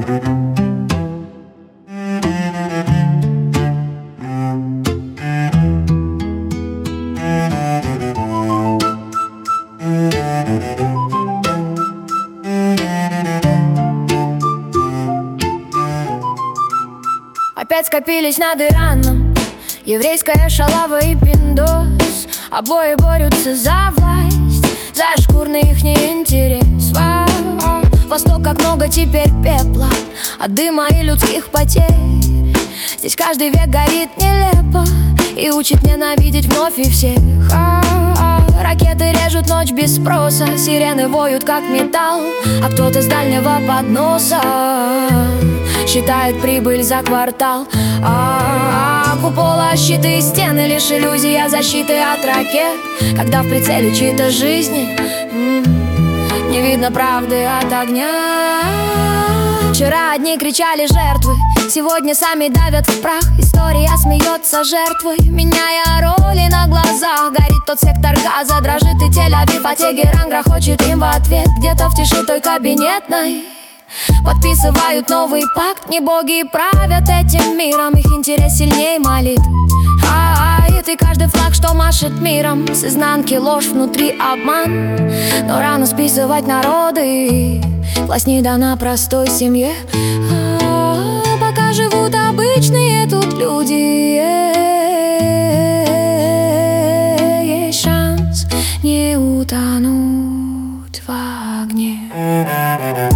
Опять скопились над Ираном еврейская шалава и пиндос. Обои борются за власть, за шкурный ихний интерес. Восток, как много теперь пепла от дыма и людских потерь. Здесь каждый век горит нелепо и учит ненавидеть вновь и всех. Ракеты режут ночь без спроса, сирены воют как металл, а кто-то с дальнего подноса считает прибыль за квартал. Купола, щиты и стены, лишь иллюзия защиты от ракет. Когда в прицеле чьи-то жизни, не видно правды от огня. Вчера одни кричали жертвы, сегодня сами давят в прах. История смеется жертвой, меняя роли на глазах. Горит тот сектор газа, дрожит и Тель-Авив, а Тегеран грохочет им в ответ. Где-то в тиши той кабинетной подписывают новый пакт. Не боги правят этим миром, их интерес сильнее молитв. И каждый флаг, что машет миром, с изнанки ложь, внутри обман. Но рано списывать народы, власть не дана простой семье. Пока живут обычные тут люди, есть шанс не утонуть в огне.